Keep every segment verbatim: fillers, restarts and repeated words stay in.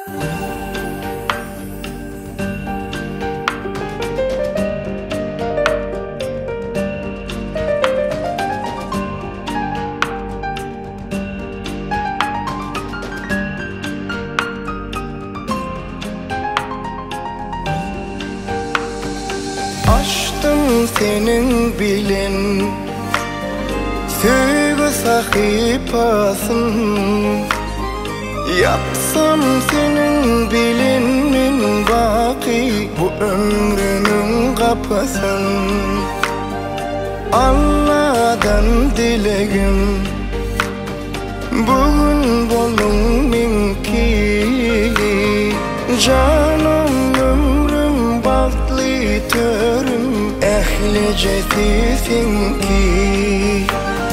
Açtım senin bilin sevgi sahipasın. Yapsam senin bilinin baki bu ömrünün kapısın. Allah'tan dileğim bugün bolun minkili. Canım ömrüm bahtlı törüm ehlice sizin ki.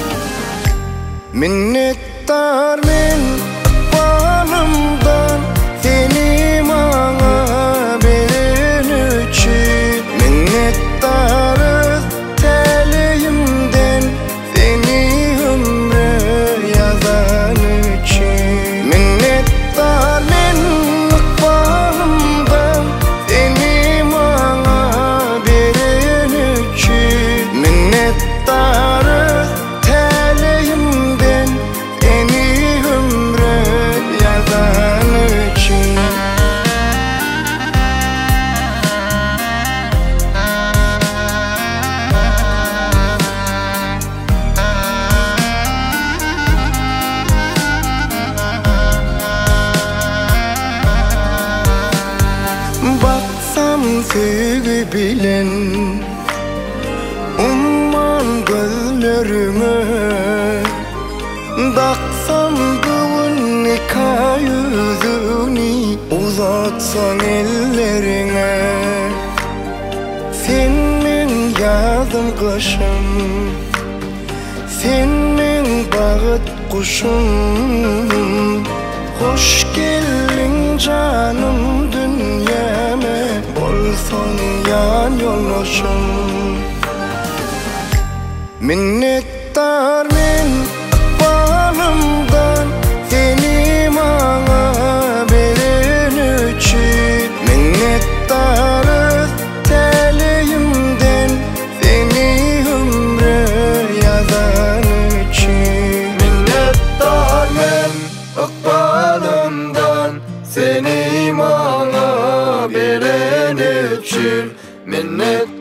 Minnettar men bağlımdan seni bana veren için. Minnettarız teleyimden seni ömre yazan için. Minnettar men bağlımdan seni bana veren için. Minnettarız teleyimden seni ömre yazan için. Baksam sevgi bilen umman gözlerime. Daksam bugün nikah yüzünü uzatsan ellerine. Senin yazım kışım, senin bağıt kuşum. Hoş geldin canım dünyame, bolson yan yoldaşım. Minnettar men bağlımdan seni bana veren için. Minnettarız teleyimden seni ömre yazan için. Minnettar men bağlımdan seni bana veren için. Minnet